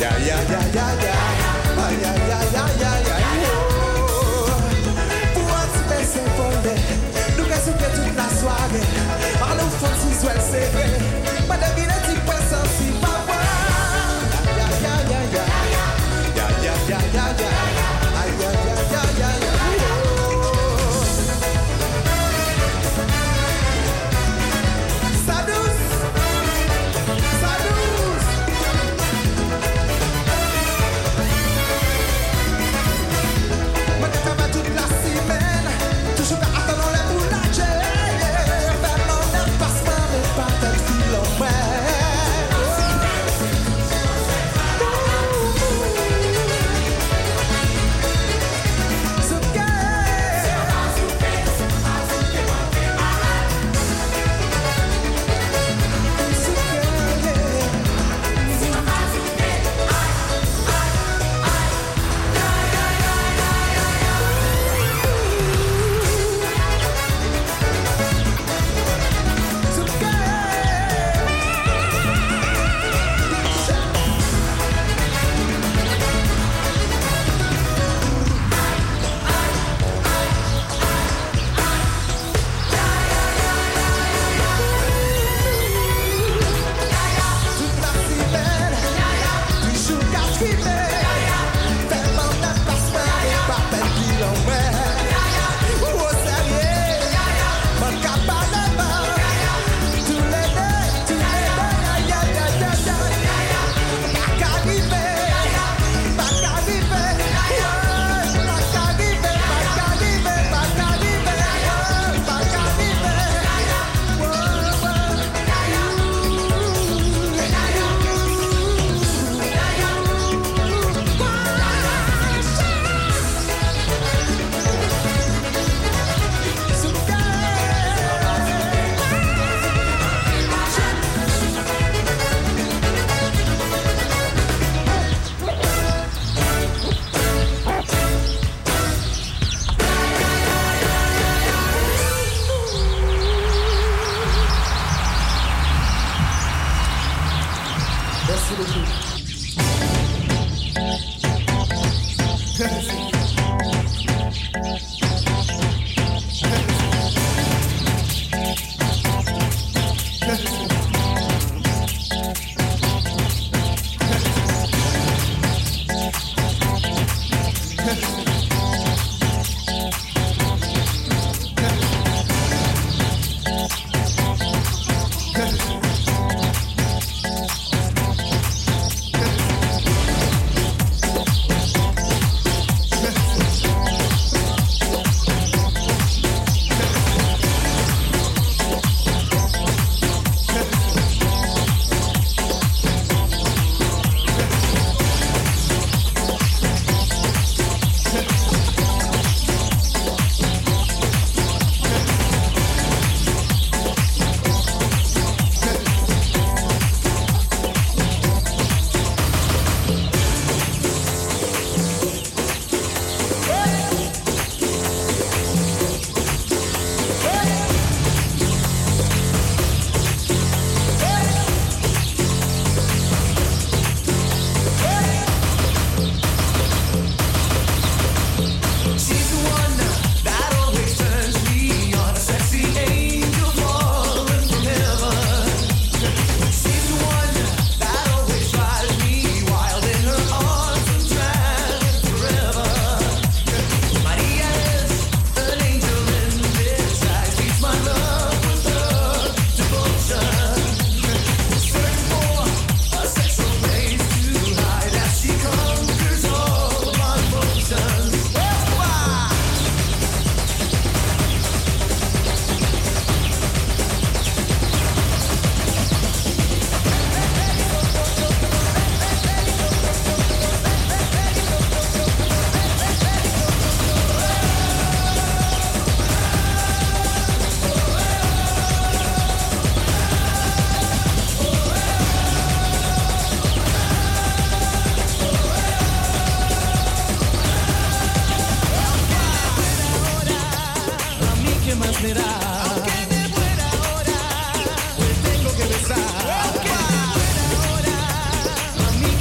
más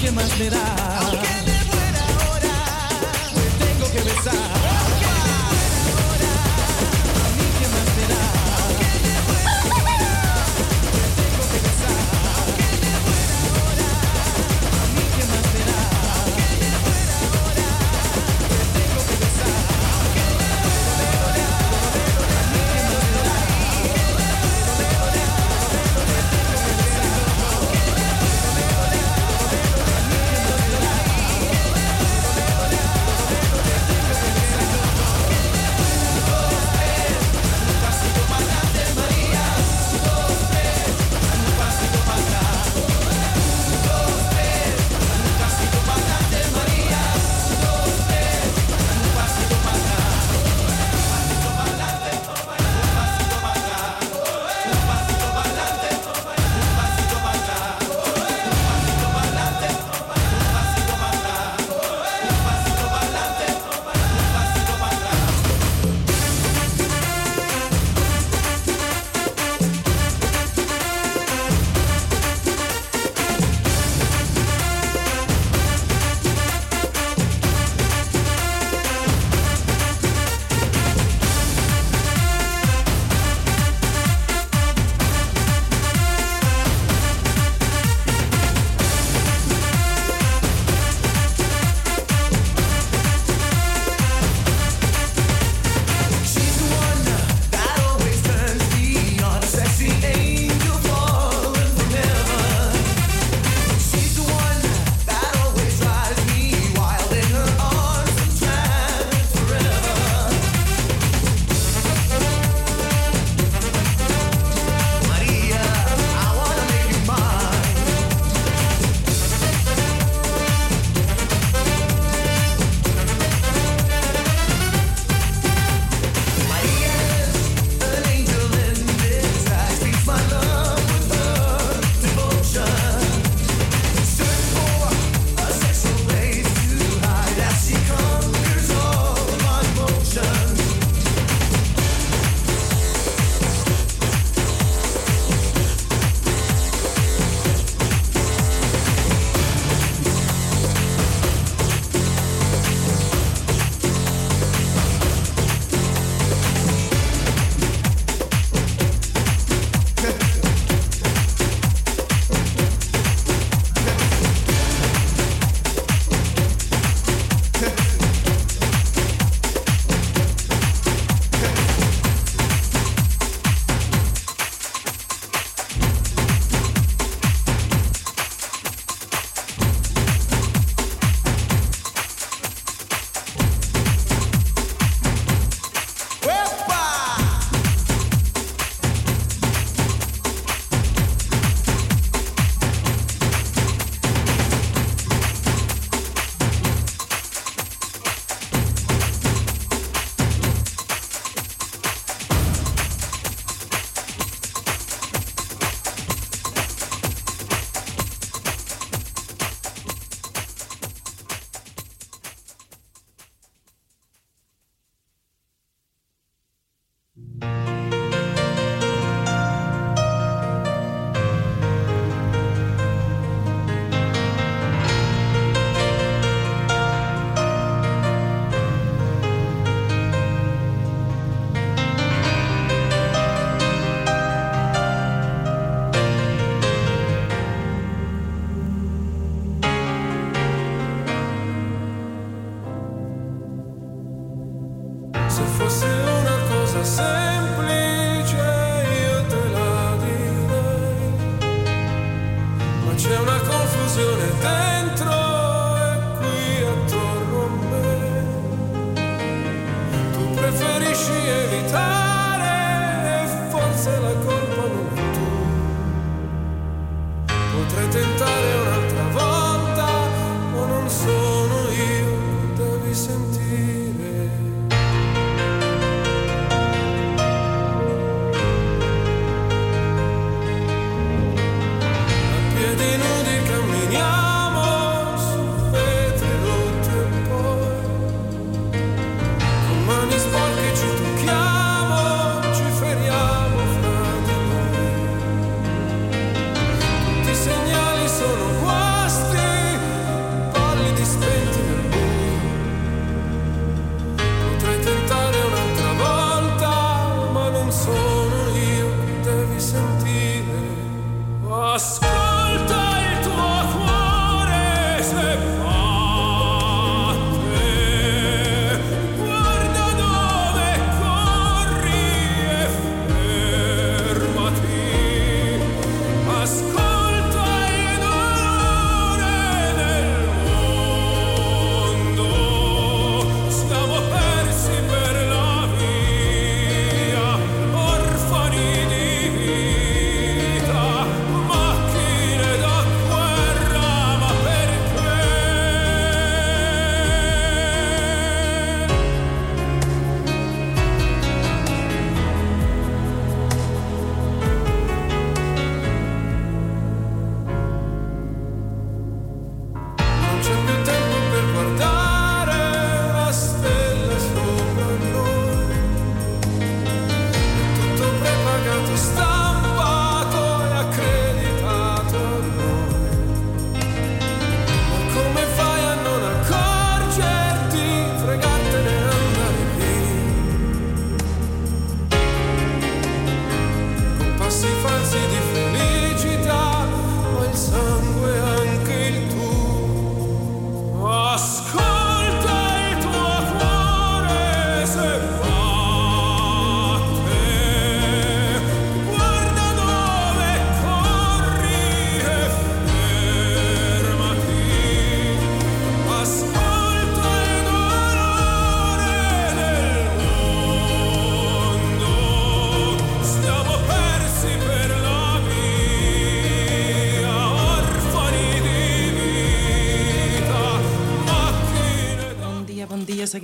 Segnali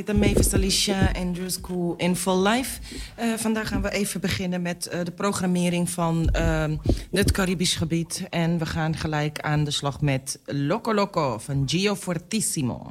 met Mavis Alicia en Drew School in Full Life. Vandaag gaan we even beginnen met de programmering van het Caribisch gebied. En we gaan gelijk aan de slag met Loco Loco van Gio Fortissimo.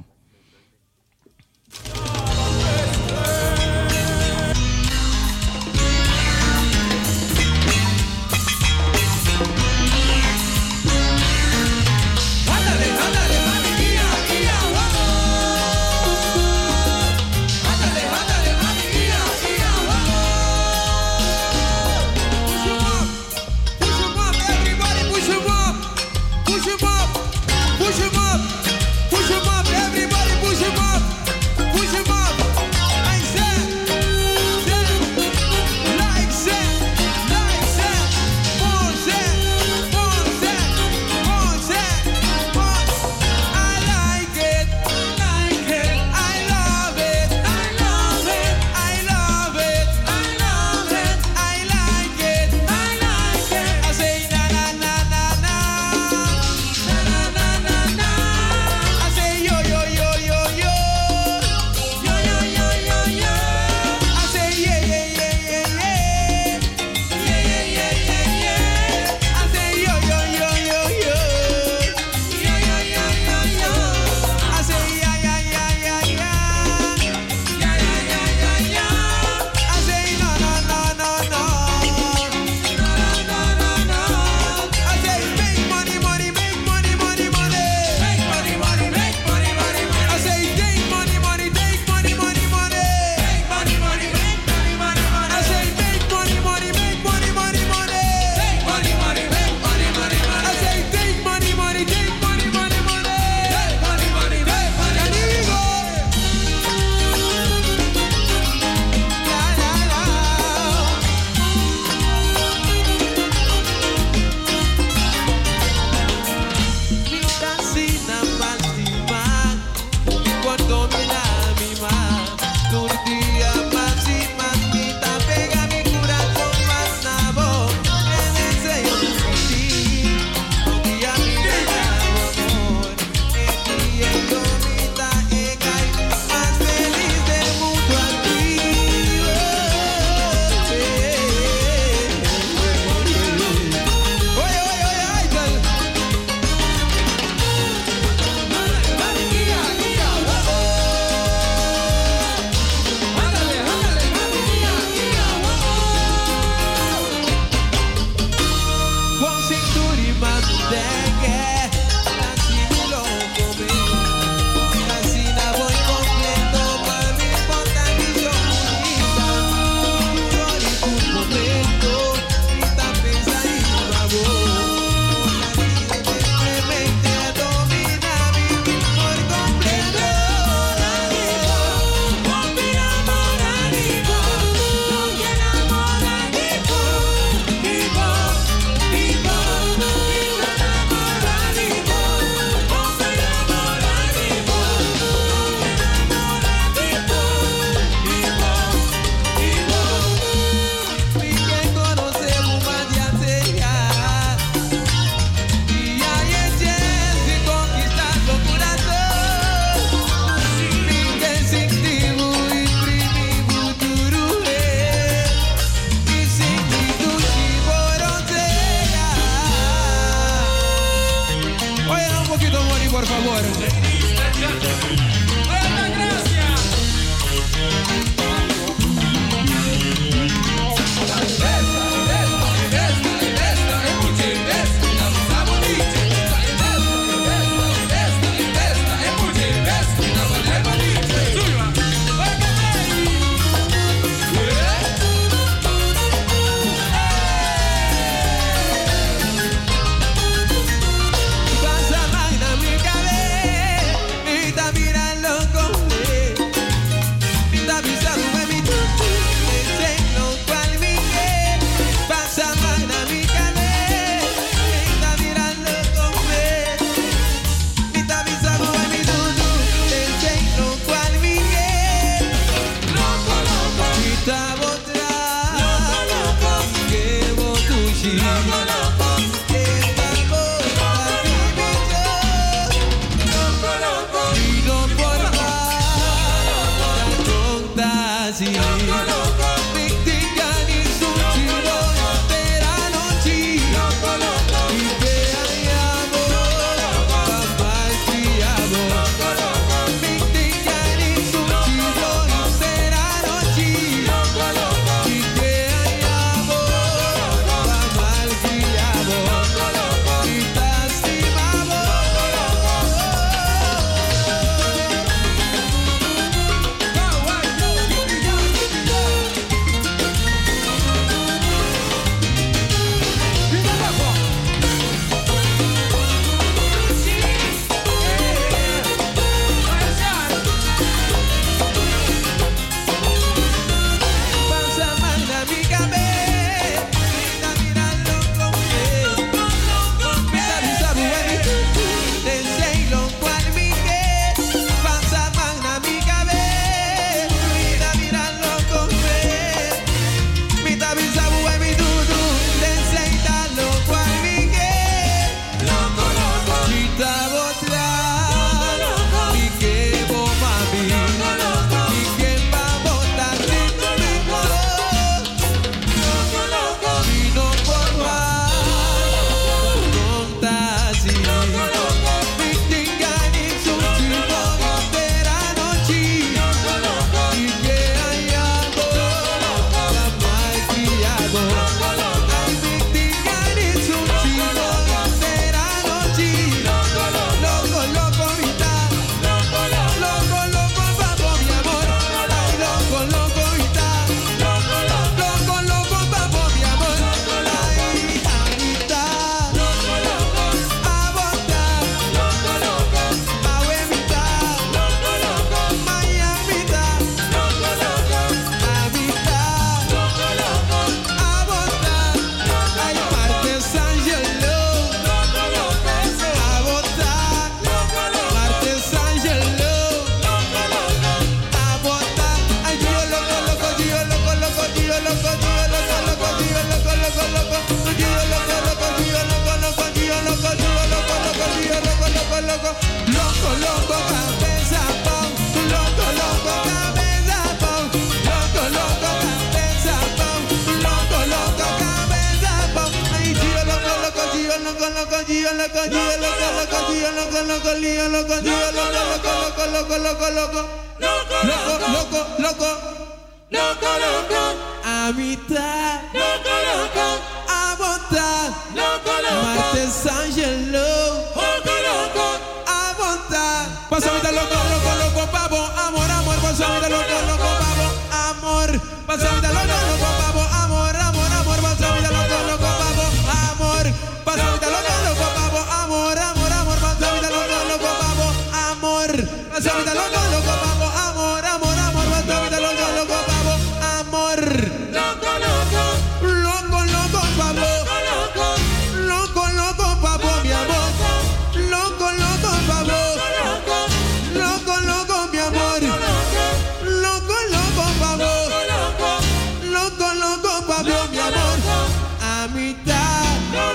A mitad, a vontade, Martes Angelo, a vontade. Passa a vida loco, loco, loco, pavo, amor, amor. Passa a vida loco, loco, pavo, amor. Passa a vida loco, loco, pavo, amor, amor, amor. Passa a vida loco, loco, pavo, amor. Passa a vida loco, loco, pavo, amor, amor, amor. Passa a vida loco, loco, pavo, amor. Passa a vida loco, loco, pavo, amor, amor, amor. Passa a vida loco, loco, pavo, amor. Loco, loco, loco, loco, pavo. Loco, loco, pavo, mi amor. Loco, loco, pavo. Loco, loco, mi amor. Loco, loco, pavo. Loco, loco, pavo, mi amor. A mitad,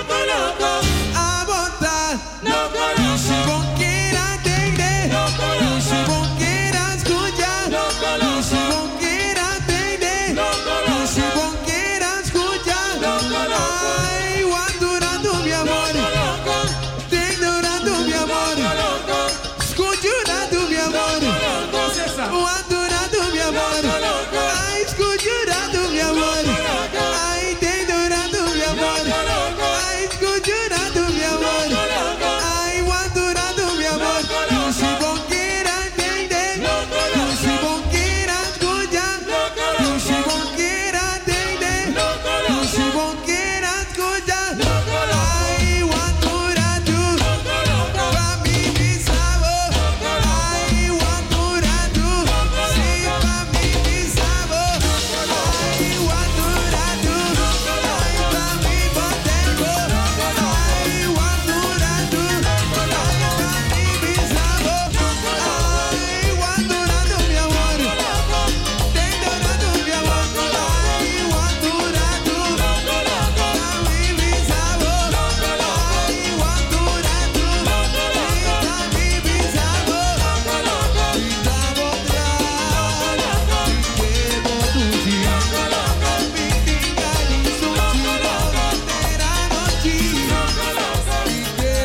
a vontade. Y si vos quieras entender, y si vos quieras escuchar, y si vos quieras entender, y si vos quieras escuchar, ay, guardando mi amor, ignorando mi amor, escuchando mi amor, guardando mi amor, ay, escuchando mi amor, ay, ignorando mi amor, ay, escuchando mi amor, ay, guardando mi amor, y si vos quieras entender, y si vos quieras escuchar, y si vos quieras entender, y si vos quieras escuchar, ay, guardando, pa' mí mi sabor, ay, guardando, sí, pa' mí mi sabor, ay, guardando, ay, pa' mí boteco, ay, guardando, ay, pa' mí mi sabor, ay, guardando mi amor, ignorando mi amor, ay, guardando, pa' mí mi sabor, ay, guardando, pa' mí mi sabor, y davo atrás, y llevo tu día, mi finca di su chino, terano chino, y te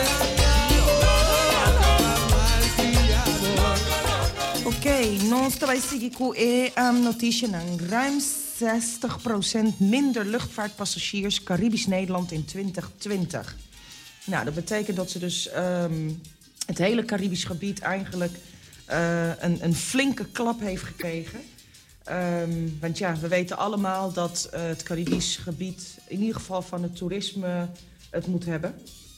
Oké, nós vai seguir com a notitie aan ruim 60% minder luchtvaartpassagiers Caribisch Nederland in 2020. Nou, dat betekent dat ze dus het hele Caribisch gebied eigenlijk een flinke klap heeft gekregen. Want ja, we weten allemaal dat het Caribisch gebied in ieder geval van het toerisme het moet hebben.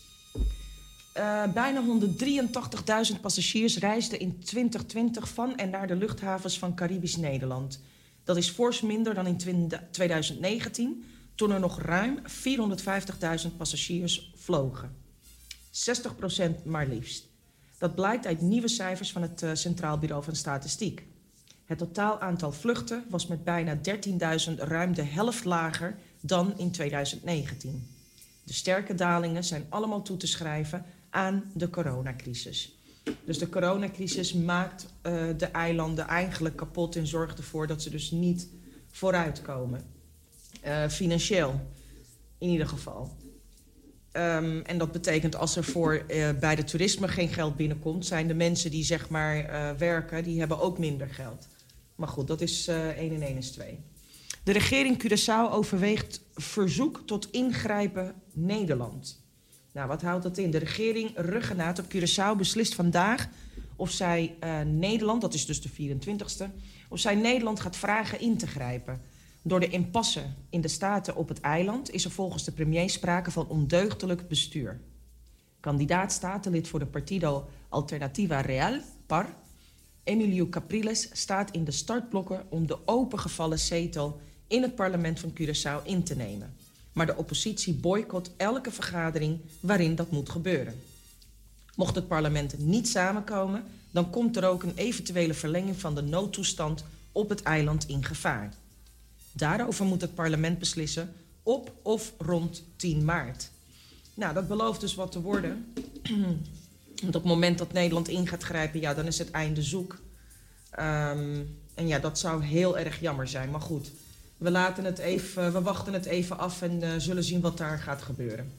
Bijna 183.000 passagiers reisden in 2020 van en naar de luchthavens van Caribisch Nederland. Dat is fors minder dan in 2019, toen er nog ruim 450.000 passagiers vlogen. 60% maar liefst. Dat blijkt uit nieuwe cijfers van het Centraal Bureau van Statistiek. Het totaal aantal vluchten was met bijna 13.000 ruim de helft lager dan in 2019. De sterke dalingen zijn allemaal toe te schrijven aan de coronacrisis. Dus de coronacrisis maakt de eilanden eigenlijk kapot en zorgt ervoor dat ze dus niet vooruitkomen. Financieel in ieder geval. En dat betekent als er bij de toerisme geen geld binnenkomt, zijn de mensen die zeg maar werken, die hebben ook minder geld. Maar goed, dat is 1 en 1 is 2. De regering Curaçao overweegt verzoek tot ingrijpen Nederland. Nou, wat houdt dat in? De regering Ruggenaat op Curaçao beslist vandaag of zij Nederland, dat is dus de 24e... of zij Nederland gaat vragen in te grijpen. Door de impasse in de staten op het eiland is er volgens de premier sprake van ondeugdelijk bestuur. Kandidaat statenlid voor de Partido Alternativa Real, PAR, Emilio Capriles, staat in de startblokken om de opengevallen zetel in het parlement van Curaçao in te nemen. Maar de oppositie boycott elke vergadering waarin dat moet gebeuren. Mocht het parlement niet samenkomen, dan komt er ook een eventuele verlenging van de noodtoestand op het eiland in gevaar. Daarover moet het parlement beslissen op of rond 10 maart. Nou, dat belooft dus wat te worden. Want op het moment dat Nederland in gaat grijpen, ja, dan is het einde zoek. En ja, dat zou heel erg jammer zijn. Maar goed, we wachten het even af en zullen zien wat daar gaat gebeuren.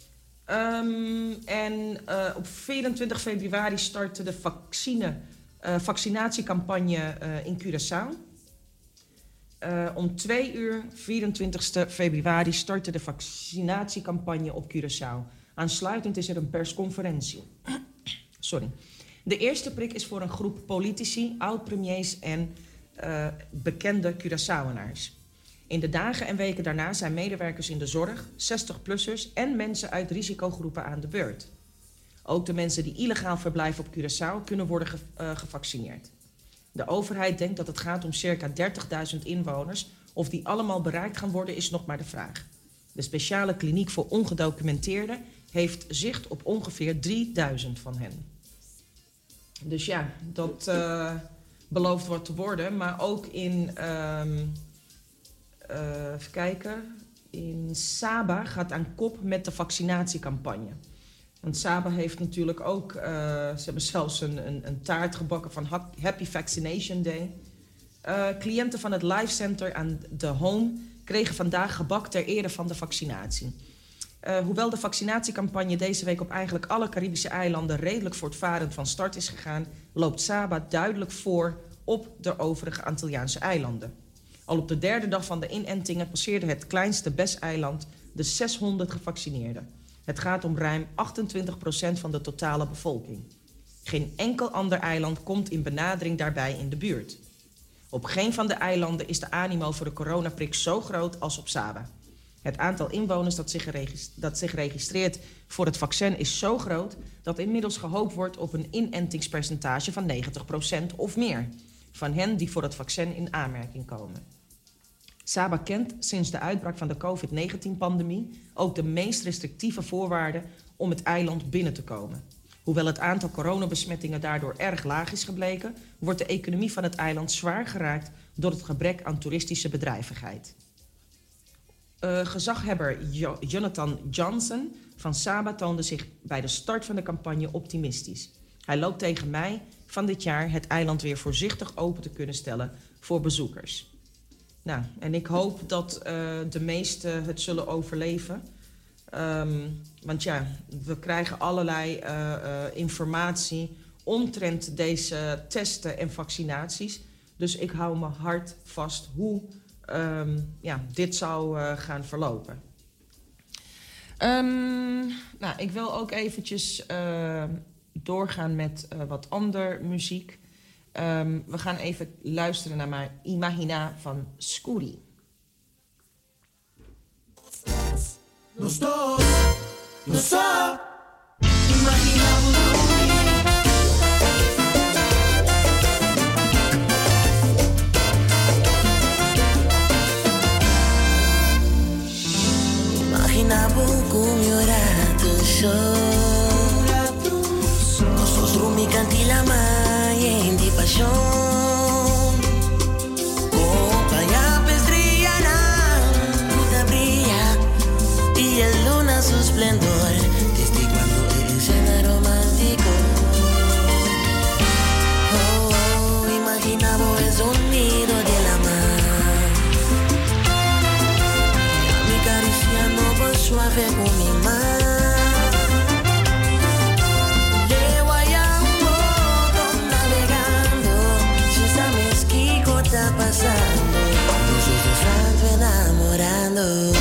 Op 24 februari startte de vaccinatiecampagne in Curaçao. Om 2 uur, 24 februari, startte de vaccinatiecampagne op Curaçao. Aansluitend is er een persconferentie. Sorry. De eerste prik is voor een groep politici, oud-premiers en bekende Curaçaoënaars. In de dagen en weken daarna zijn medewerkers in de zorg, 60-plussers en mensen uit risicogroepen aan de beurt. Ook de mensen die illegaal verblijven op Curaçao kunnen worden gevaccineerd. De overheid denkt dat het gaat om circa 30.000 inwoners. Of die allemaal bereikt gaan worden is nog maar de vraag. De speciale kliniek voor ongedocumenteerden heeft zicht op ongeveer 3.000 van hen. Dus ja, dat belooft wat te worden. Maar ook in, even kijken, in Sabah gaat aan kop met de vaccinatiecampagne. Want Sabah heeft natuurlijk ook, ze hebben zelfs een taart gebakken van Happy Vaccination Day. Cliënten van het Life Center aan de Home kregen vandaag gebak ter ere van de vaccinatie. Hoewel de vaccinatiecampagne deze week op eigenlijk alle Caribische eilanden redelijk voortvarend van start is gegaan, loopt Sabah duidelijk voor op de overige Antilliaanse eilanden. Al op de 3e dag van de inentingen passeerde het kleinste BES-eiland de 600 gevaccineerden. Het gaat om ruim 28% van de totale bevolking. Geen enkel ander eiland komt in benadering daarbij in de buurt. Op geen van de eilanden is de animo voor de coronaprik zo groot als op Sabah. Het aantal inwoners dat zich registreert voor het vaccin is zo groot dat inmiddels gehoopt wordt op een inentingspercentage van 90% of meer van hen die voor het vaccin in aanmerking komen. Sabah kent sinds de uitbraak van de COVID-19-pandemie ook de meest restrictieve voorwaarden om het eiland binnen te komen. Hoewel het aantal coronabesmettingen daardoor erg laag is gebleken, wordt de economie van het eiland zwaar geraakt door het gebrek aan toeristische bedrijvigheid. Gezaghebber Jonathan Johnson van Sabah toonde zich bij de start van de campagne optimistisch. Hij loopt tegen mei van dit jaar het eiland weer voorzichtig open te kunnen stellen voor bezoekers. Nou, en ik hoop dat de meesten het zullen overleven. Want ja, we krijgen allerlei informatie omtrent deze testen en vaccinaties. Dus ik hou me hard vast hoe dit zou gaan verlopen. Nou, ik wil ook eventjes doorgaan met wat ander muziek. We gaan even luisteren naar mijn Imagina van Scooty. Los dos, imaginamos Imaginavo come ora tu so Nosotros mi canti la mai en di pasión Compañía pestrillana Puta brilla Y el luna su esplendor Desde cuando eres en romántico Imaginavo el sonido de la mar Y a mi acariciando por suave con mi mano Está pasando, nosotros tanto enamorando.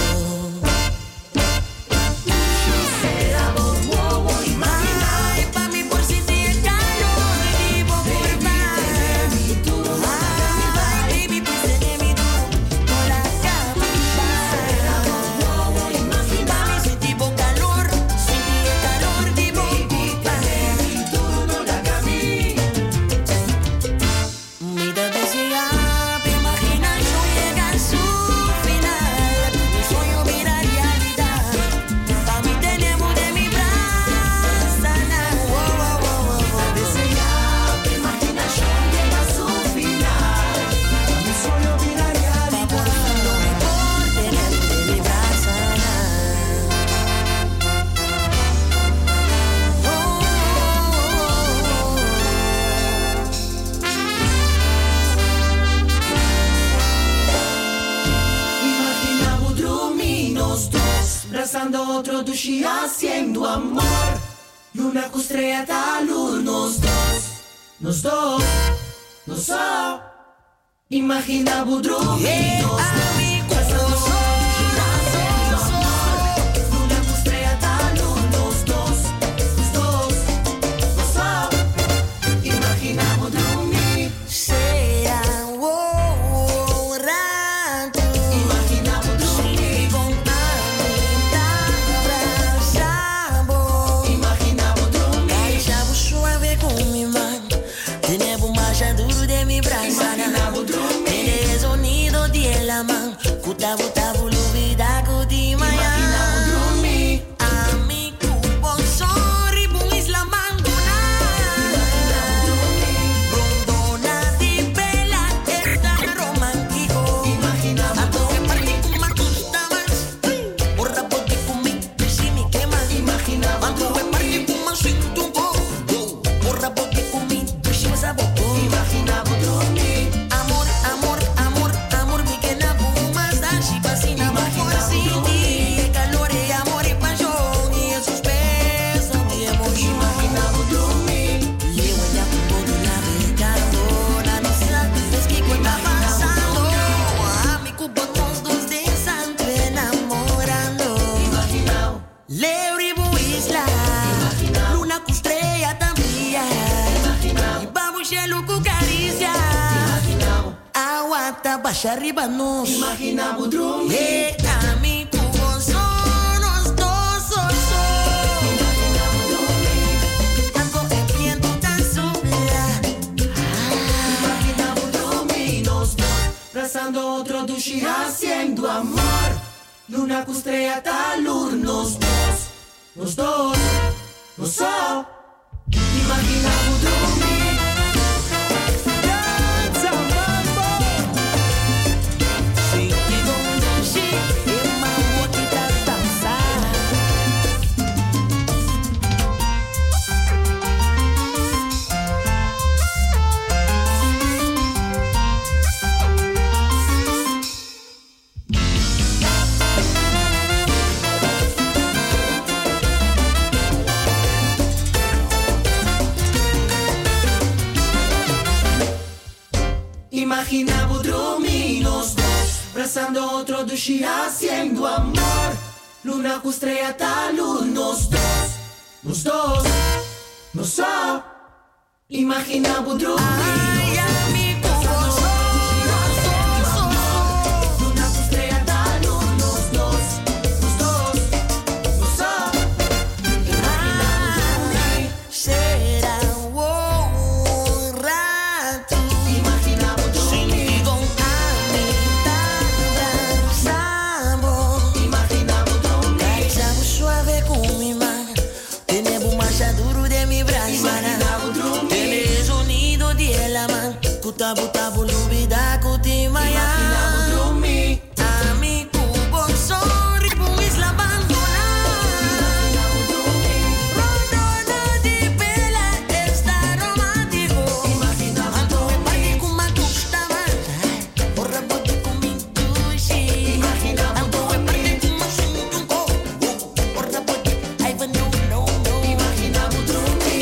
Tipo Abrazando otro dushi haciendo amor. Luna con estrella da luz, nos dos. Imagina Budrumi, nos dos. Baixa arriba nós. Imagina Budrumi. Amigo, nós dois somos. Imagina Budrumi. Tanto é viento tan sombra. Imagina Budrumi, nós dois. Abrazando otro dushi haciendo amor. Luna con estrella da luz, nos dos. Imagina Budrumi. Imagina Budrumi, nos dos. Abrazando otro dushi haciendo amor. Luna con estrella da luz, nos dos. Imagina Budrumi. Ay, amigo, Luna con estrella da luz, nos dos. Imagina Budrumi. será un rato. Imagina Budrumi. Con sabor. Imagina Budrumi. Caizamos suave con mi mano. Tenemos más duro de mi brazo. Imagina Budrumi. Tienes sonido de la mano. Kutabu lubida kutimaya. Imagina Budrumi. Amigo, bon sorry, bon isla abandona. Imagina Budrumi. Rondona di pela está romántico. Imagina Ando Budrumi. en party con más gustaba. Porra bote con mi sushi. Imagina Ando en party con más suntungo. Porra bote, I even no. Imagina Budrumi.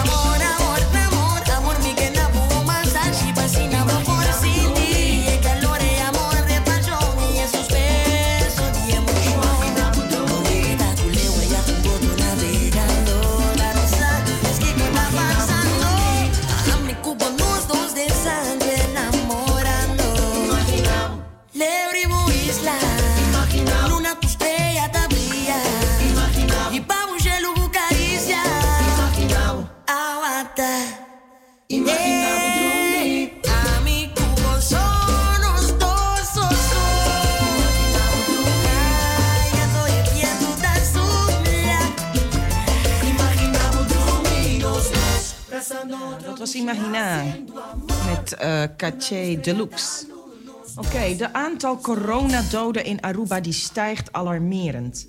Amor, mi que na buma sashi pasina por city. El calor y amor de pasión y esos besos de emoción. Imagina Budrumi. Culeo ella tuvo navegando. La rosa es que está pasando. A mi cubo los dos de sangre enamorando. Imagina. Lebribo isla. Imagina. Luna tu estrella te brilla. Imagina. Y pavo gelo caricia. Imagina. Aguanta. Imagina Budrumi. Amigo, somos dos. Imagina Budrumi. Ay, ya estoy viendo tan suya. Imagina Budrumi. Nos dos. Abrazando otro Dat was Imagina met Caché Deluxe. Oké, de aantal coronadoden in Aruba die stijgt alarmerend.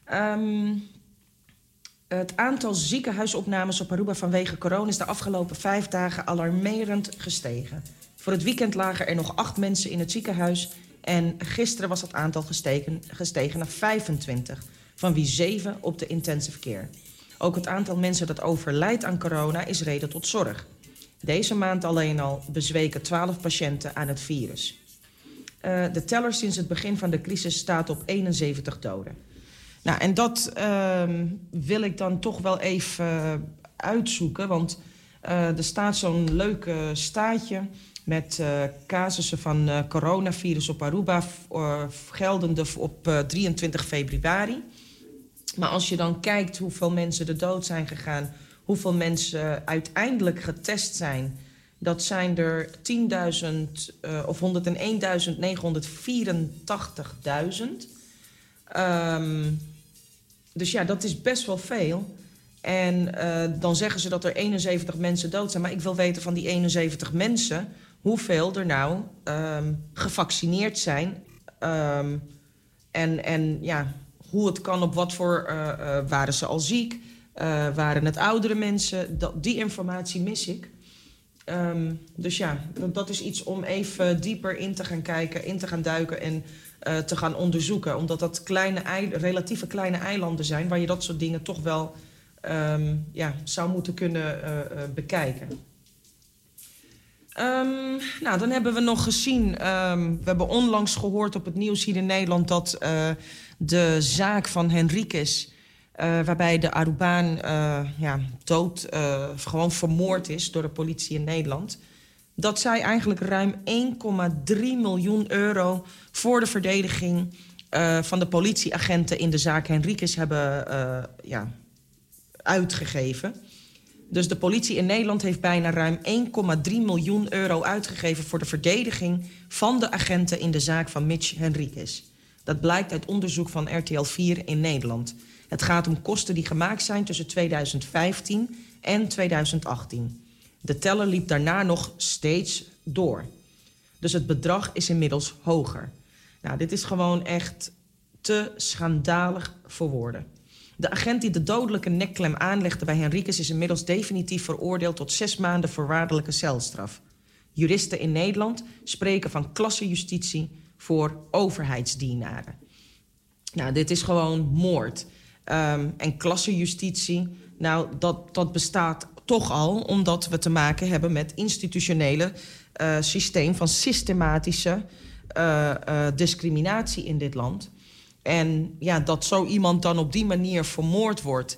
Het aantal ziekenhuisopnames op Aruba vanwege corona is de afgelopen 5 dagen alarmerend gestegen. Voor het weekend lagen er nog 8 mensen in het ziekenhuis en gisteren was het aantal gestegen naar 25. van wie 7 op de intensive care. Ook het aantal mensen dat overlijdt aan corona is reden tot zorg. Deze maand alleen al bezweken 12 patiënten aan het virus. De teller sinds het begin van de crisis staat op 71 doden. Nou, en dat wil ik dan toch wel even uitzoeken. Want er staat zo'n leuk staatje met casussen van coronavirus op Aruba... geldende op 23 februari. Maar als je dan kijkt hoeveel mensen er dood zijn gegaan... hoeveel mensen uiteindelijk getest zijn... dat zijn er 10.000 of 101.984.000. Dus ja, dat is best wel veel. En dan zeggen ze dat er 71 mensen dood zijn. Maar ik wil weten van die 71 mensen... hoeveel er nou gevaccineerd zijn. En ja, hoe het kan, op wat voor... waren ze al ziek? Waren het oudere mensen? Die informatie mis ik. Dus ja, dat is iets om even dieper in te gaan kijken... in te gaan duiken en te gaan onderzoeken. Omdat dat relatieve kleine eilanden zijn... waar je dat soort dingen toch wel zou moeten kunnen bekijken. Nou, dan hebben we nog gezien... we hebben onlangs gehoord op het nieuws hier in Nederland... dat de zaak van Henriques... waarbij de Arubaan gewoon vermoord is door de politie in Nederland... dat zij eigenlijk ruim 1,3 miljoen euro... voor de verdediging van de politieagenten in de zaak Henriques hebben uitgegeven. Dus de politie in Nederland heeft bijna ruim 1,3 miljoen euro uitgegeven... voor de verdediging van de agenten in de zaak van Mitch Henriques. Dat blijkt uit onderzoek van RTL 4 in Nederland... Het gaat om kosten die gemaakt zijn tussen 2015 en 2018. De teller liep daarna nog steeds door. Dus het bedrag is inmiddels hoger. Nou, dit is gewoon echt te schandalig voor woorden. De agent die de dodelijke nekklem aanlegde bij Henriques... is inmiddels definitief veroordeeld tot 6 maanden voorwaardelijke celstraf. Juristen in Nederland spreken van klassenjustitie voor overheidsdienaren. Nou, dit is gewoon moord... en klassenjustitie, nou, dat bestaat toch al... omdat we te maken hebben met institutionele systeem... van systematische discriminatie in dit land. En ja, dat zo iemand dan op die manier vermoord wordt...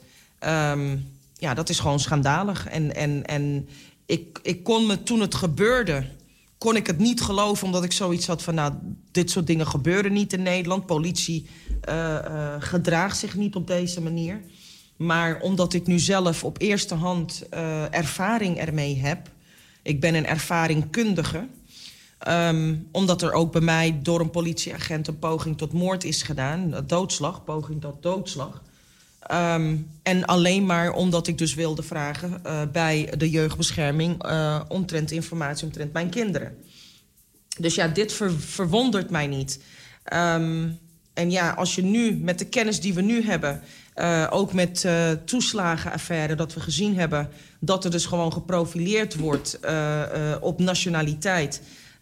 dat is gewoon schandalig. En ik kon me, toen het gebeurde... kon ik het niet geloven, omdat ik zoiets had van... nou, dit soort dingen gebeuren niet in Nederland. Politie gedraagt zich niet op deze manier. Maar omdat ik nu zelf op eerste hand ervaring ermee heb... ik ben een ervaringkundige... omdat er ook bij mij door een politieagent... een poging tot moord is gedaan, doodslag, poging tot doodslag... en alleen maar omdat ik dus wilde vragen bij de jeugdbescherming... omtrent informatie omtrent mijn kinderen. Dus ja, dit verwondert mij niet. En ja, als je nu met de kennis die we nu hebben... ook met toeslagenaffaire dat we gezien hebben... dat er dus gewoon geprofileerd wordt op nationaliteit...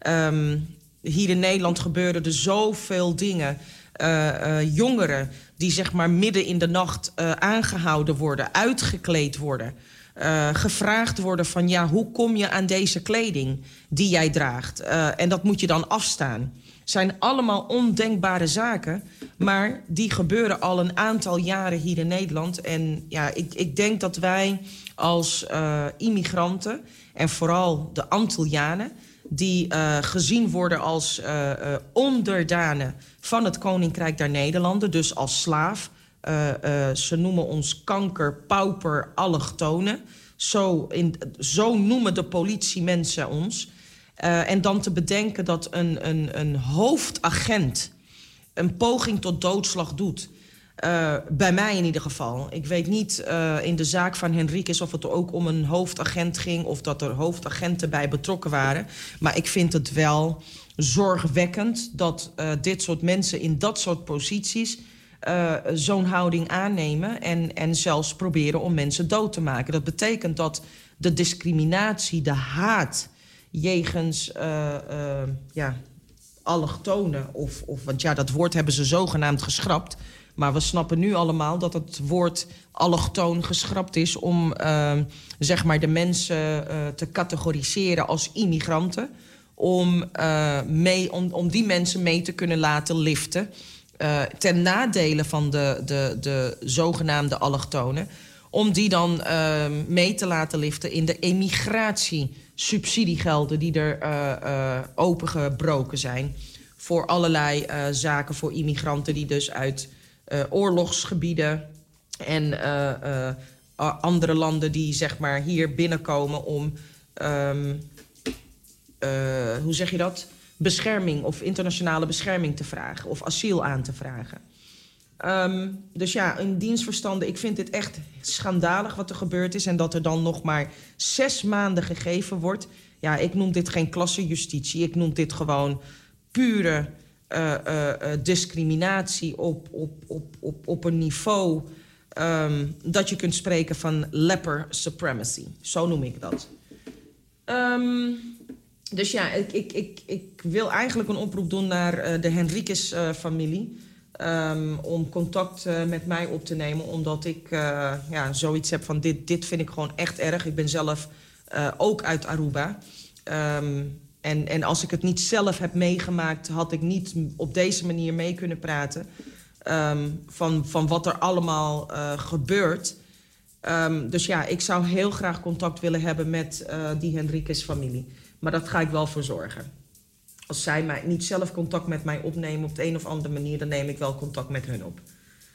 hier in Nederland gebeuren er zoveel dingen... jongeren die zeg maar midden in de nacht aangehouden worden... uitgekleed worden... gevraagd worden van ja, hoe kom je aan deze kleding die jij draagt? En dat moet je dan afstaan. Zijn allemaal ondenkbare zaken, maar die gebeuren al een aantal jaren hier in Nederland. En ja, ik denk dat wij als immigranten en vooral de Antillianen... die gezien worden als onderdanen van het Koninkrijk der Nederlanden... dus als slaaf. Ze noemen ons kanker, pauper, allochtonen. Zo noemen de politiemensen ons. En dan te bedenken dat een hoofdagent een poging tot doodslag doet... bij mij in ieder geval. Ik weet niet in de zaak van Henriques of het ook om een hoofdagent ging... of dat er hoofdagenten bij betrokken waren. Maar ik vind het wel zorgwekkend dat dit soort mensen in dat soort posities... zo'n houding aannemen en zelfs proberen om mensen dood te maken. Dat betekent dat de discriminatie, de haat jegens allochtonen... want ja, dat woord hebben ze zogenaamd geschrapt... Maar we snappen nu allemaal dat het woord allochtoon geschrapt is om zeg maar de mensen te categoriseren als immigranten. Om die mensen mee te kunnen laten liften. Ten nadele van de zogenaamde allochtonen. Om die dan mee te laten liften in de emigratiesubsidiegelden die er opengebroken zijn. Voor allerlei zaken voor immigranten die dus uit oorlogsgebieden en andere landen die zeg maar hier binnenkomen om, hoe zeg je dat? Bescherming of internationale bescherming te vragen of asiel aan te vragen. Dus ja, in dienstverstanden, ik vind dit echt schandalig wat er gebeurd is en dat er dan nog maar 6 maanden gegeven wordt. Ja, ik noem dit geen klassenjustitie, ik noem dit gewoon pure discriminatie op een niveau dat je kunt spreken van leper supremacy. Zo noem ik dat. Dus ja, ik wil eigenlijk een oproep doen naar de Henriques-familie. Om contact met mij op te nemen. Omdat ik zoiets heb van dit vind ik gewoon echt erg. Ik ben zelf ook uit Aruba. En als ik het niet zelf heb meegemaakt, had ik niet op deze manier mee kunnen praten. Van wat er allemaal gebeurt. Dus ja, ik zou heel graag contact willen hebben met die Henriques-familie. Maar dat ga ik wel voor zorgen. Als zij mij niet zelf contact met mij opnemen op de een of andere manier, dan neem ik wel contact met hun op.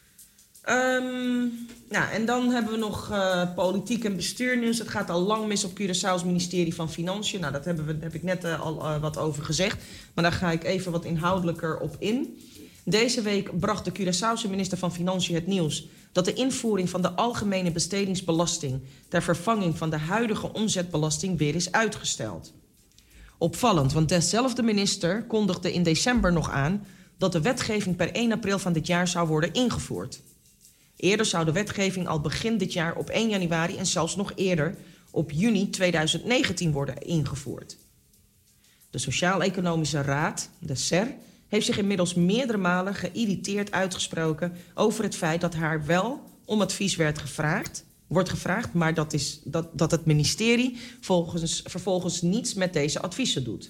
En dan hebben we nog politiek en bestuurnieuws. Het gaat al lang mis op Curaçao's ministerie van Financiën. Nou, dat heb ik net al wat over gezegd. Maar daar ga ik even wat inhoudelijker op in. Deze week bracht de Curaçao'se minister van Financiën het nieuws dat de invoering van de algemene bestedingsbelasting ter vervanging van de huidige omzetbelasting weer is uitgesteld. Opvallend, want dezelfde minister kondigde in december nog aan dat de wetgeving per 1 april van dit jaar zou worden ingevoerd. Eerder zou de wetgeving al begin dit jaar op 1 januari en zelfs nog eerder op juni 2019 worden ingevoerd. De Sociaal-Economische Raad, de SER, heeft zich inmiddels meerdere malen geïrriteerd uitgesproken over het feit dat haar wel om advies wordt gevraagd, maar dat het ministerie vervolgens niets met deze adviezen doet.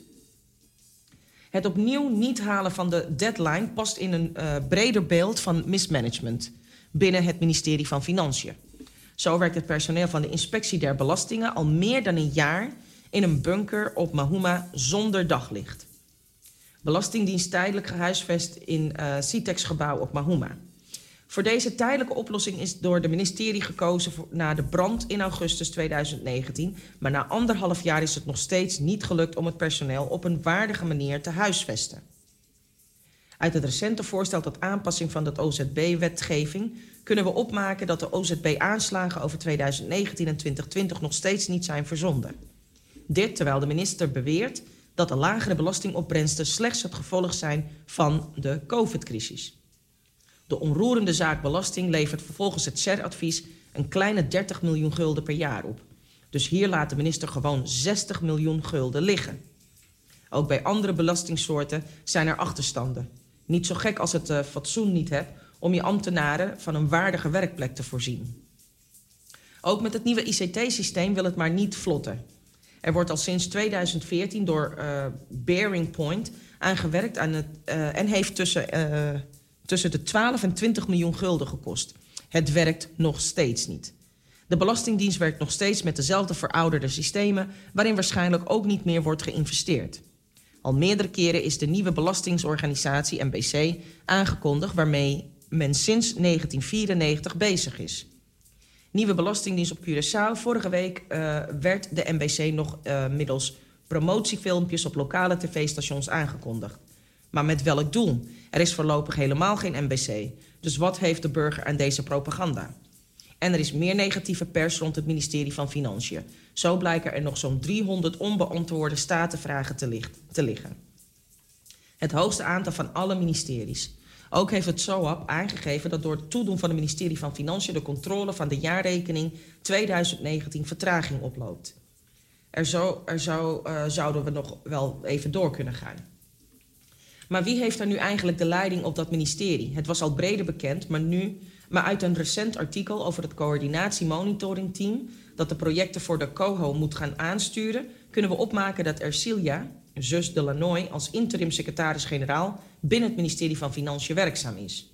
Het opnieuw niet halen van de deadline past in een breder beeld van mismanagement binnen het ministerie van Financiën. Zo werkt het personeel van de Inspectie der Belastingen al meer dan een jaar in een bunker op Mahuma zonder daglicht. Belastingdienst tijdelijk gehuisvest in Citex-gebouw op Mahuma. Voor deze tijdelijke oplossing is door de ministerie gekozen na de brand in augustus 2019. Maar na 1,5 jaar is het nog steeds niet gelukt om het personeel op een waardige manier te huisvesten. Uit het recente voorstel tot aanpassing van de OZB-wetgeving kunnen we opmaken dat de OZB-aanslagen over 2019 en 2020 nog steeds niet zijn verzonden. Dit terwijl de minister beweert dat de lagere belastingopbrengsten slechts het gevolg zijn van de COVID-crisis. De onroerende zaak belasting levert volgens het SER-advies een kleine 30 miljoen gulden per jaar op. Dus hier laat de minister gewoon 60 miljoen gulden liggen. Ook bij andere belastingsoorten zijn er achterstanden. Niet zo gek als het fatsoen niet hebt om je ambtenaren van een waardige werkplek te voorzien. Ook met het nieuwe ICT-systeem wil het maar niet vlotten. Er wordt al sinds 2014 door Bearing Point aangewerkt en heeft tussen de 12 en 20 miljoen gulden gekost. Het werkt nog steeds niet. De Belastingdienst werkt nog steeds met dezelfde verouderde systemen, waarin waarschijnlijk ook niet meer wordt geïnvesteerd. Al meerdere keren is de nieuwe belastingsorganisatie MBC aangekondigd, waarmee men sinds 1994 bezig is. Nieuwe Belastingdienst op Curaçao. Vorige week werd de MBC nog middels promotiefilmpjes op lokale tv-stations aangekondigd. Maar met welk doel? Er is voorlopig helemaal geen MBC. Dus wat heeft de burger aan deze propaganda? En er is meer negatieve pers rond het ministerie van Financiën. Zo blijken er nog zo'n 300 onbeantwoorde statenvragen te liggen. Het hoogste aantal van alle ministeries. Ook heeft het SOAP aangegeven dat door het toedoen van het ministerie van Financiën de controle van de jaarrekening 2019 vertraging oploopt. Zouden we nog wel even door kunnen gaan. Maar wie heeft er nu eigenlijk de leiding op dat ministerie? Het was al breder bekend, maar uit een recent artikel over het coördinatie-monitoringteam dat de projecten voor de COHO moet gaan aansturen, kunnen we opmaken dat Ercilia, zus Delanoy, als interim secretaris-generaal binnen het ministerie van Financiën werkzaam is.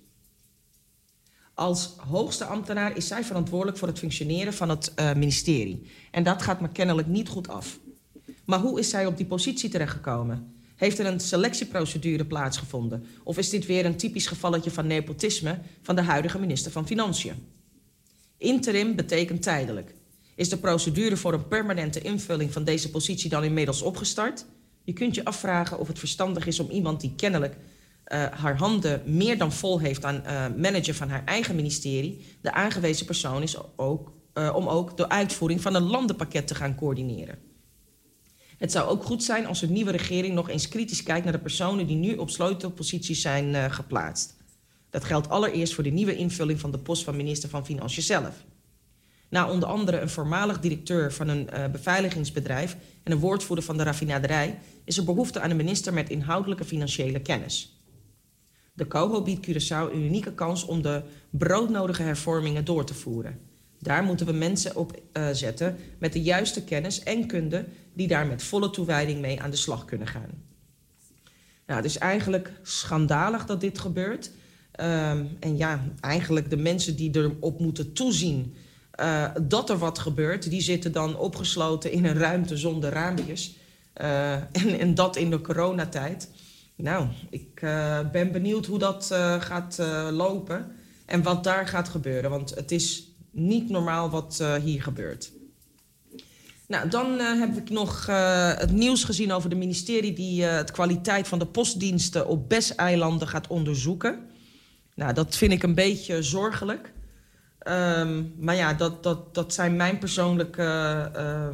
Als hoogste ambtenaar is zij verantwoordelijk voor het functioneren van het ministerie. En dat gaat me kennelijk niet goed af. Maar hoe is zij op die positie terechtgekomen? Heeft er een selectieprocedure plaatsgevonden? Of is dit weer een typisch gevalletje van nepotisme van de huidige minister van Financiën? Interim betekent tijdelijk. Is de procedure voor een permanente invulling van deze positie dan inmiddels opgestart? Je kunt je afvragen of het verstandig is om iemand die kennelijk haar handen meer dan vol heeft aan manager van haar eigen ministerie, de aangewezen persoon is om ook de uitvoering van een landenpakket te gaan coördineren. Het zou ook goed zijn als de nieuwe regering nog eens kritisch kijkt naar de personen die nu op sleutelposities zijn geplaatst. Dat geldt allereerst voor de nieuwe invulling van de post van minister van Financiën zelf. Na onder andere een voormalig directeur van een beveiligingsbedrijf en een woordvoerder van de raffinaderij is er behoefte aan een minister met inhoudelijke financiële kennis. De COHO biedt Curaçao een unieke kans om de broodnodige hervormingen door te voeren. Daar moeten we mensen op zetten met de juiste kennis en kunde die daar met volle toewijding mee aan de slag kunnen gaan. Nou, het is eigenlijk schandalig dat dit gebeurt. En ja, eigenlijk de mensen die erop moeten toezien dat er wat gebeurt, die zitten dan opgesloten in een ruimte zonder raampjes. En dat in de coronatijd. Nou, ik ben benieuwd hoe dat gaat lopen en wat daar gaat gebeuren. Want het is niet normaal wat hier gebeurt. Nou, dan heb ik nog het nieuws gezien over de ministerie die de kwaliteit van de postdiensten op BES-eilanden gaat onderzoeken. Nou, dat vind ik een beetje zorgelijk. Maar ja, dat zijn mijn persoonlijke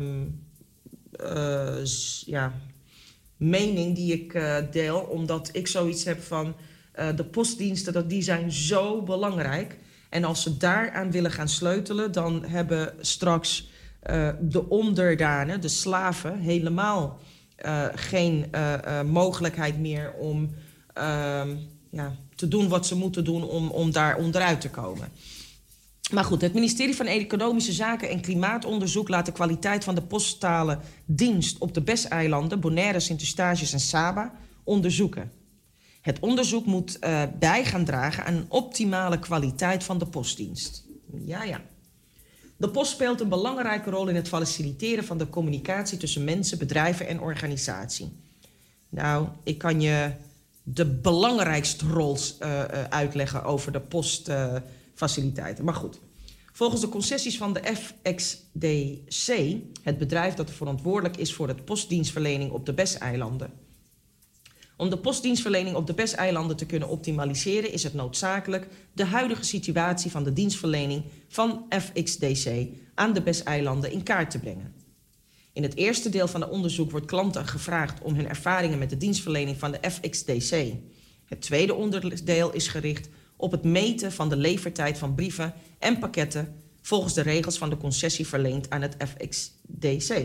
mening die ik deel. Omdat ik zoiets heb van de postdiensten, die zijn zo belangrijk. En als ze daaraan willen gaan sleutelen, dan hebben straks de onderdanen, de slaven, helemaal geen mogelijkheid meer om te doen wat ze moeten doen om daar onderuit te komen. Maar goed, het ministerie van Economische Zaken en Klimaatonderzoek laat de kwaliteit van de postale dienst op de BES-eilanden, Bonaire, Sint-Eustatius en Saba onderzoeken. Het onderzoek moet bij gaan dragen aan een optimale kwaliteit van de postdienst. Ja. De post speelt een belangrijke rol in het faciliteren van de communicatie tussen mensen, bedrijven en organisatie. Nou, ik kan je de belangrijkste rol uitleggen over de postfaciliteiten. Maar goed, volgens de concessies van de FXDC, het bedrijf dat verantwoordelijk is voor de postdienstverlening op de BES-eilanden. Om de postdienstverlening op de BES-eilanden te kunnen optimaliseren is het noodzakelijk de huidige situatie van de dienstverlening van FXDC aan de BES-eilanden in kaart te brengen. In het eerste deel van het onderzoek wordt klanten gevraagd om hun ervaringen met de dienstverlening van de FXDC. Het tweede onderdeel is gericht op het meten van de levertijd van brieven en pakketten volgens de regels van de concessie verleend aan het FXDC.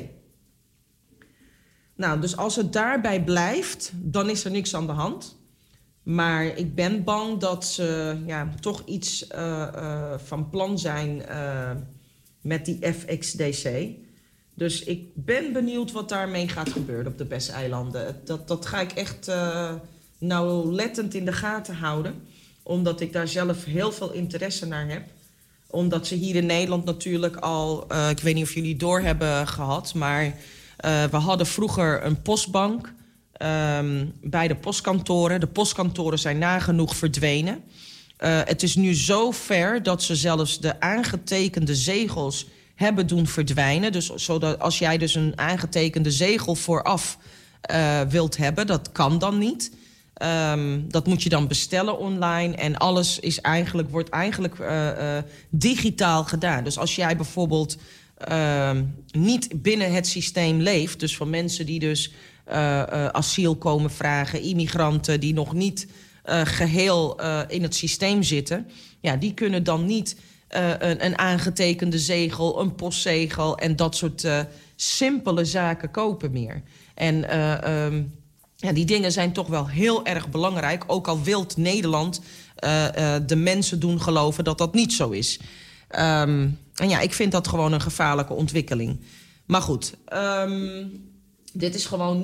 Nou, dus als het daarbij blijft, dan is er niks aan de hand. Maar ik ben bang dat ze toch iets van plan zijn met die FXDC. Dus ik ben benieuwd wat daarmee gaat gebeuren op de BES-eilanden. Dat ga ik echt nauwlettend in de gaten houden. Omdat ik daar zelf heel veel interesse naar heb. Omdat ze hier in Nederland natuurlijk al, ik weet niet of jullie door hebben gehad, maar we hadden vroeger een postbank bij de postkantoren. De postkantoren zijn nagenoeg verdwenen. Het is nu zo ver dat ze zelfs de aangetekende zegels hebben doen verdwijnen. Dus zodat als jij dus een aangetekende zegel vooraf wilt hebben, dat kan dan niet. Dat moet je dan bestellen online en alles is wordt eigenlijk digitaal gedaan. Dus als jij bijvoorbeeld niet binnen het systeem leeft, dus van mensen die dus asiel komen vragen, immigranten die nog niet geheel in het systeem zitten, ja, die kunnen dan niet een aangetekende zegel, een postzegel en dat soort simpele zaken kopen meer. En Ja, die dingen zijn toch wel heel erg belangrijk. Ook al wilt Nederland de mensen doen geloven dat dat niet zo is. En ja, ik vind dat gewoon een gevaarlijke ontwikkeling. Maar goed, dit is gewoon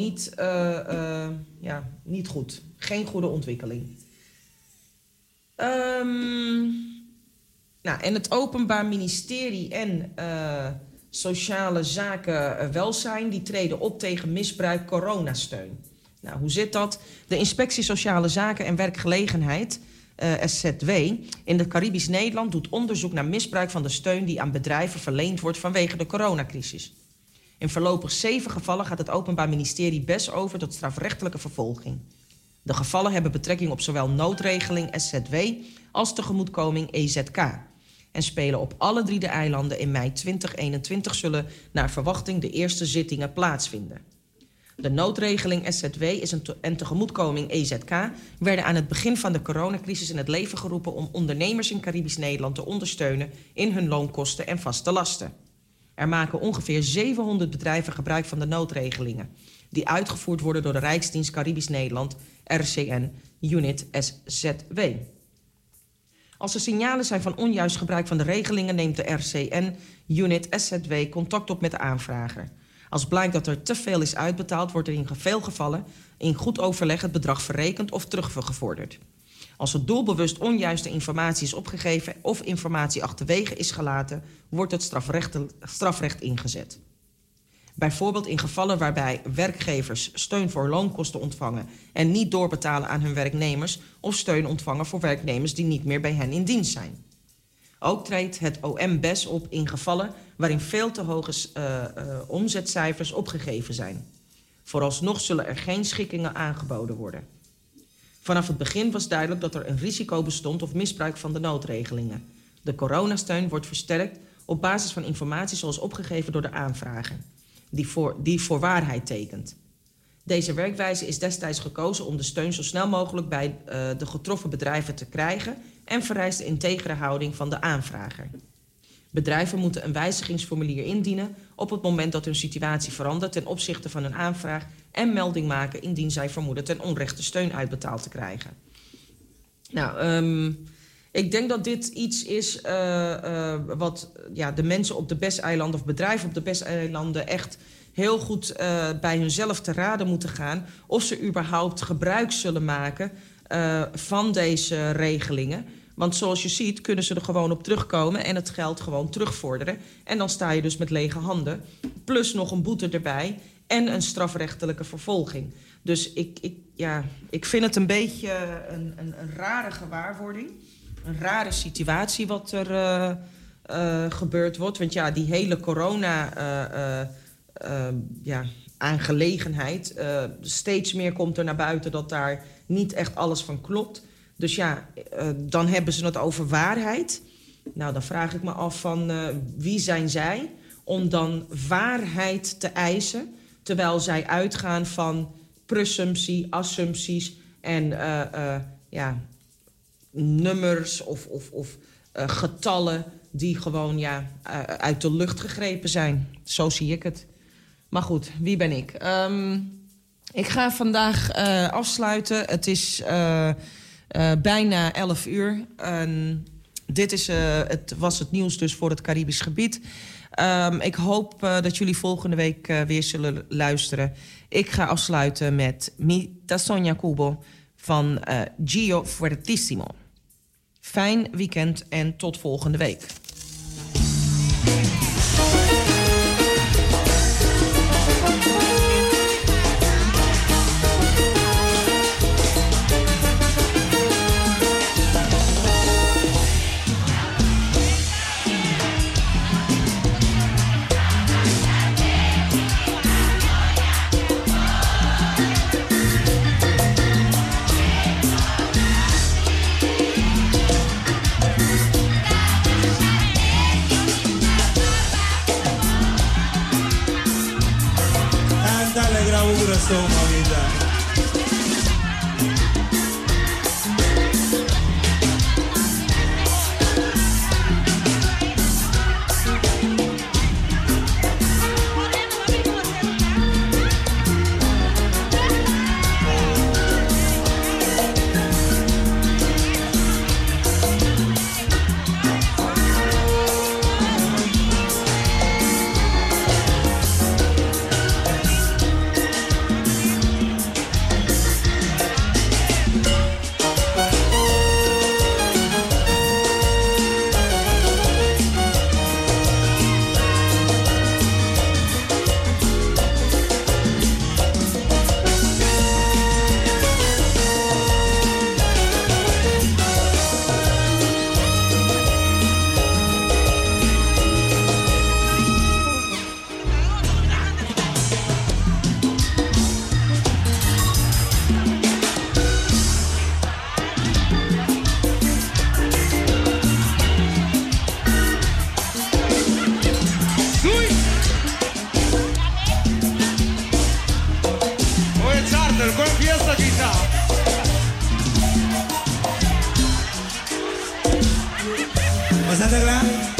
niet goed. Geen goede ontwikkeling. En het Openbaar Ministerie en Sociale Zaken Welzijn... die treden op tegen misbruik coronasteun. Nou, hoe zit dat? De Inspectie Sociale Zaken en Werkgelegenheid, SZW, in het Caribisch Nederland doet onderzoek naar misbruik van de steun die aan bedrijven verleend wordt vanwege de coronacrisis. In voorlopig 7 gevallen gaat het Openbaar Ministerie BES over tot strafrechtelijke vervolging. De gevallen hebben betrekking op zowel noodregeling SZW als tegemoetkoming EZK. En spelen op alle 3 de eilanden in mei 2021 zullen naar verwachting de eerste zittingen plaatsvinden. De noodregeling SZW en tegemoetkoming EZK werden aan het begin van de coronacrisis in het leven geroepen om ondernemers in Caribisch Nederland te ondersteunen in hun loonkosten en vaste lasten. Er maken ongeveer 700 bedrijven gebruik van de noodregelingen, die uitgevoerd worden door de Rijksdienst Caribisch Nederland, RCN, Unit SZW. Als er signalen zijn van onjuist gebruik van de regelingen, neemt de RCN, Unit SZW, contact op met de aanvrager. Als blijkt dat er te veel is uitbetaald, wordt er in veel gevallen in goed overleg het bedrag verrekend of teruggevorderd. Als er doelbewust onjuiste informatie is opgegeven of informatie achterwege is gelaten, wordt het strafrecht ingezet. Bijvoorbeeld in gevallen waarbij werkgevers steun voor loonkosten ontvangen en niet doorbetalen aan hun werknemers of steun ontvangen voor werknemers die niet meer bij hen in dienst zijn. Ook treedt het OM-BES op in gevallen waarin veel te hoge omzetcijfers opgegeven zijn. Vooralsnog zullen er geen schikkingen aangeboden worden. Vanaf het begin was duidelijk dat er een risico bestond of misbruik van de noodregelingen. De coronasteun wordt versterkt op basis van informatie zoals opgegeven door de aanvrager, die voor waarheid tekent. Deze werkwijze is destijds gekozen om de steun zo snel mogelijk bij de getroffen bedrijven te krijgen en vereist de integere houding van de aanvrager. Bedrijven moeten een wijzigingsformulier indienen op het moment dat hun situatie verandert ten opzichte van hun aanvraag en melding maken indien zij vermoeden ten onrechte steun uitbetaald te krijgen. Nou, ik denk dat dit iets is wat de mensen op de BES-eilanden of bedrijven op de BES-eilanden echt heel goed bij hunzelf te raden moeten gaan of ze überhaupt gebruik zullen maken van deze regelingen. Want zoals je ziet kunnen ze er gewoon op terugkomen en het geld gewoon terugvorderen. En dan sta je dus met lege handen, plus nog een boete erbij en een strafrechtelijke vervolging. Dus ik vind het een beetje een rare gewaarwording. Een rare situatie wat er gebeurd wordt. Want ja, die hele aangelegenheid, steeds meer komt er naar buiten dat daar niet echt alles van klopt. Dus ja, dan hebben ze het over waarheid. Nou, dan vraag ik me af van wie zijn zij om dan waarheid te eisen, terwijl zij uitgaan van presumptie, assumpties en nummers of getallen die gewoon uit de lucht gegrepen zijn. Zo zie ik het. Maar goed, wie ben ik? Ik ga vandaag afsluiten. Het is bijna 11 uur. Het was het nieuws dus voor het Caribisch gebied. Ik hoop dat jullie volgende week weer zullen luisteren. Ik ga afsluiten met Mita Sonia Kubo van Gio Fuertissimo. Fijn weekend en tot volgende week. Was dat er klaar?